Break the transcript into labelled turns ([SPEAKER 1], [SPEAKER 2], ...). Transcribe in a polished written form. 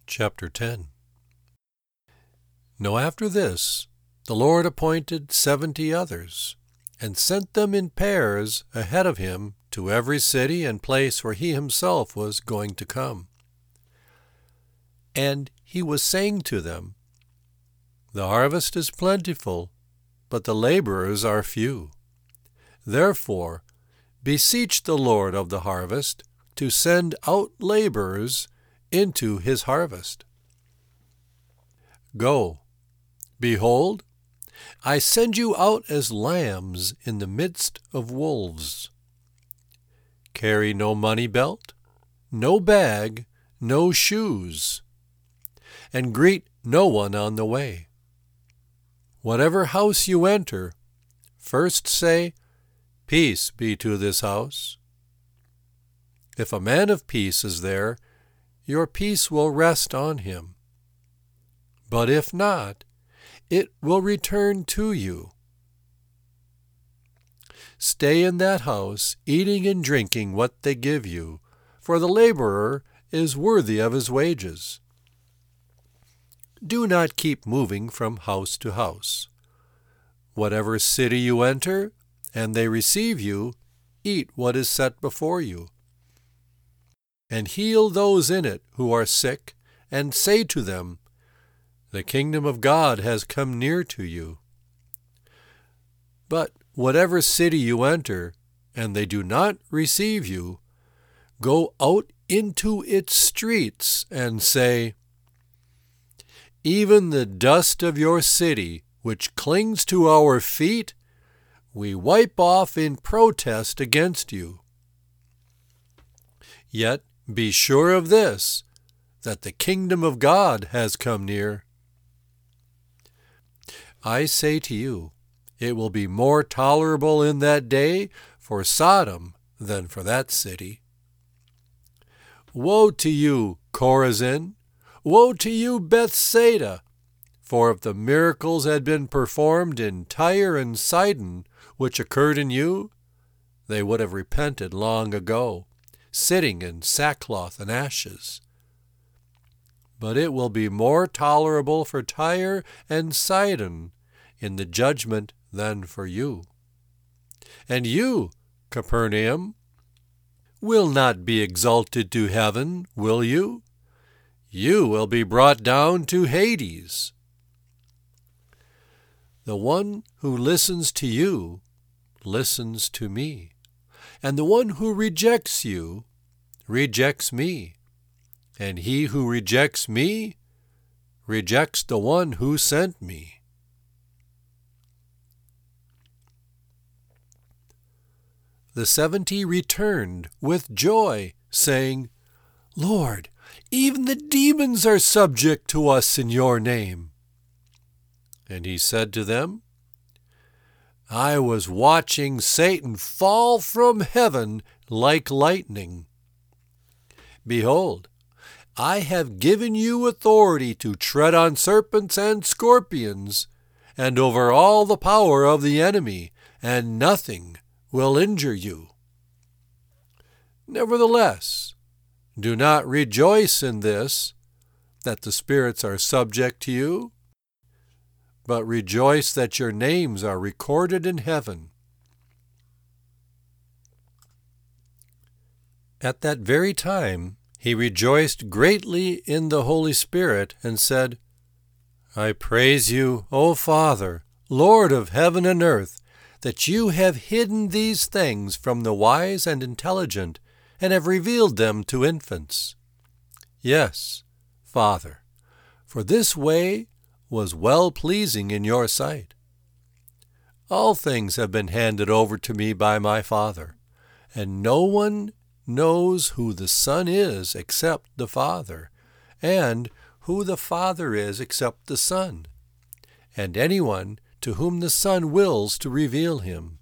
[SPEAKER 1] Chapter 10. Now after this, the Lord appointed 70 others, and sent them in pairs ahead of him to every city and place where he himself was going to come. And he was saying to them, The harvest is plentiful, but the laborers are few. Therefore, beseech the Lord of the harvest to send out laborers into his harvest. Go, behold, I send you out as lambs in the midst of wolves. Carry no money belt, no bag, no shoes, and greet no one on the way. Whatever house you enter, first say, Peace be to this house. If a man of peace is there, your peace will rest on him. But if not, it will return to you. Stay in that house, eating and drinking what they give you, for the laborer is worthy of his wages. Do not keep moving from house to house. Whatever city you enter, and they receive you, eat what is set before you. And heal those in it who are sick, and say to them, The kingdom of God has come near to you. But whatever city you enter, and they do not receive you, go out into its streets and say, Even the dust of your city, which clings to our feet, we wipe off in protest against you. Yet be sure of this, that the kingdom of God has come near. I say to you, it will be more tolerable in that day for Sodom than for that city. Woe to you, Chorazin! Woe to you, Bethsaida! For if the miracles had been performed in Tyre and Sidon, which occurred in you, they would have repented long ago, sitting in sackcloth and ashes. But it will be more tolerable for Tyre and Sidon in the judgment than for you. And you, Capernaum, will not be exalted to heaven, will you? You will be brought down to Hades. The one who listens to you listens to me, and the one who rejects you rejects me, and he who rejects me rejects the one who sent me. The 70 returned with joy, saying, Lord, even the demons are subject to us in your name. And he said to them, I was watching Satan fall from heaven like lightning. Behold, I have given you authority to tread on serpents and scorpions, and over all the power of the enemy, and nothing will injure you. Nevertheless, do not rejoice in this, that the spirits are subject to you, but rejoice that your names are recorded in heaven. At that very time he rejoiced greatly in the Holy Spirit and said, I praise you, O Father, Lord of heaven and earth, that you have hidden these things from the wise and intelligent, and have revealed them to infants. Yes, Father, for this way was well-pleasing in your sight. All things have been handed over to me by my Father, and no one knows who the Son is except the Father, and who the Father is except the Son, and anyone to whom the Son wills to reveal him.